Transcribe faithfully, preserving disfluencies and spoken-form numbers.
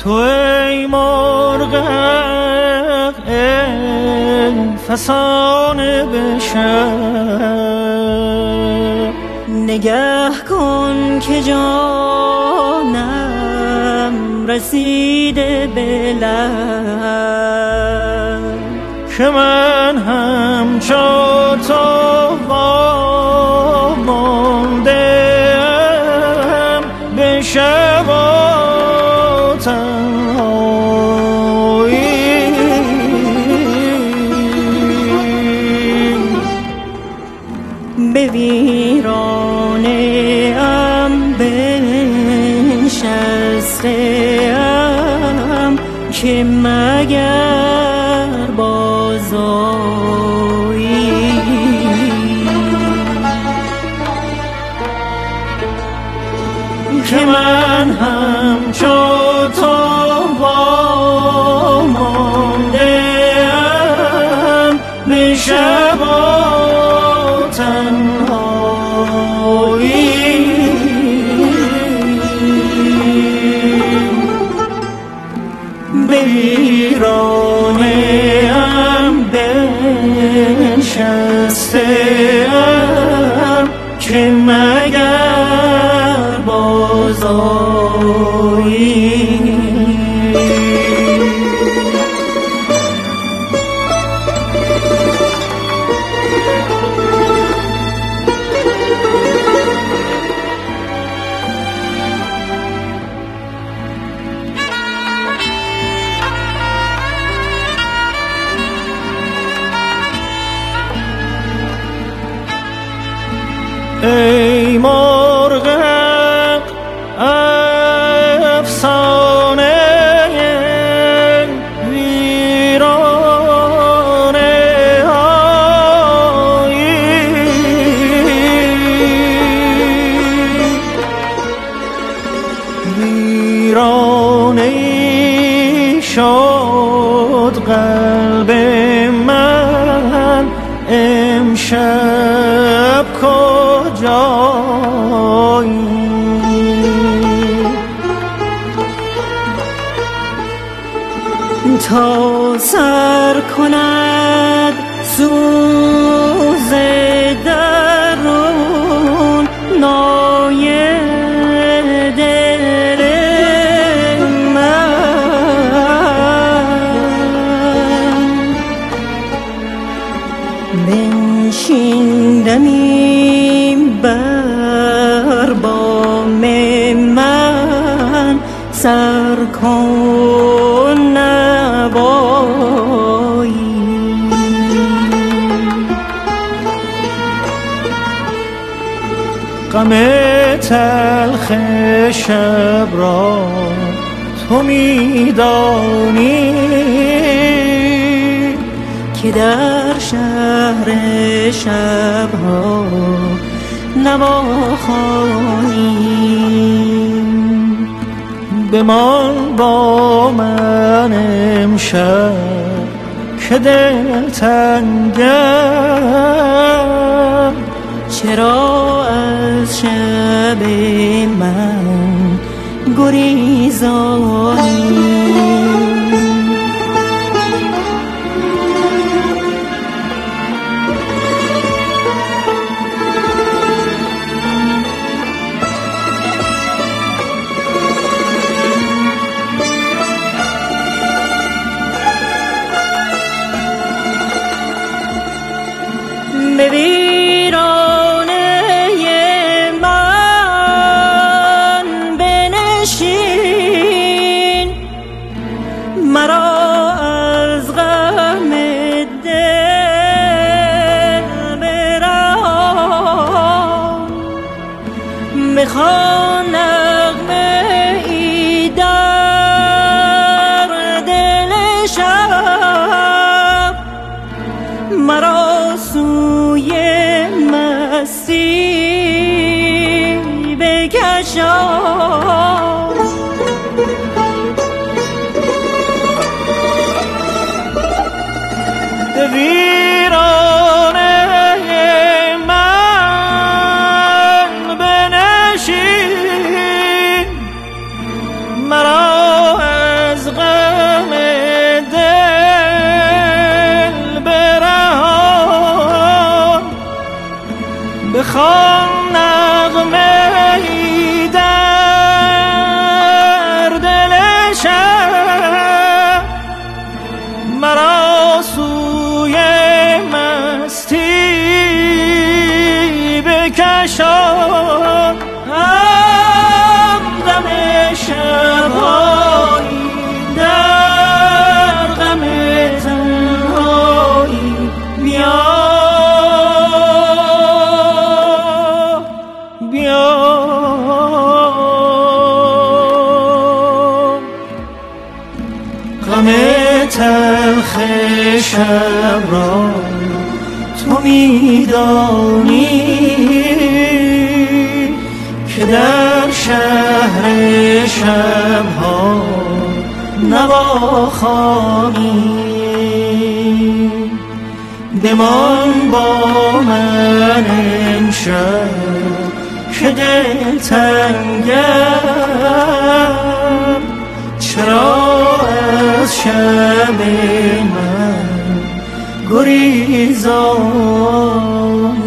تو ای مرغ ای فسانه به شب، نگه کن که جانم رسیده به لب، که من همچو تو وامانده‌ام به شب و تنهایی. به ویرانه ام بنشسته‌ام که مگر بازآیی. که من همچو تو وامانده‌ام به شب و تنهایی. به ویرانه ام بنشسته‌ام که مگر بازآیی. ای مرغ افسانه ویرانه هایی، ویرانه شد قلب من امشب کجایی. تا سر کند سوز درون نای دل من، بنشیندمی بر بام من، سر کن نوایی. غم تلخ شب را تو میدانی که در شهر شبها نواخوانی. بمان با من امشب که دل تنگم، چرا از شب من گریزانی. به ویرانه من بنشین، مرا از غم دل برهان. میخوان نغمه ای در دل شب، مرا سوی مستی بکشان. به ویرانه من بنشین، مرا شب را تو میدانی که در شهر شبها نواخوانی. بمان با من امشب که دل تنگم، چرا از شب من گریزانی.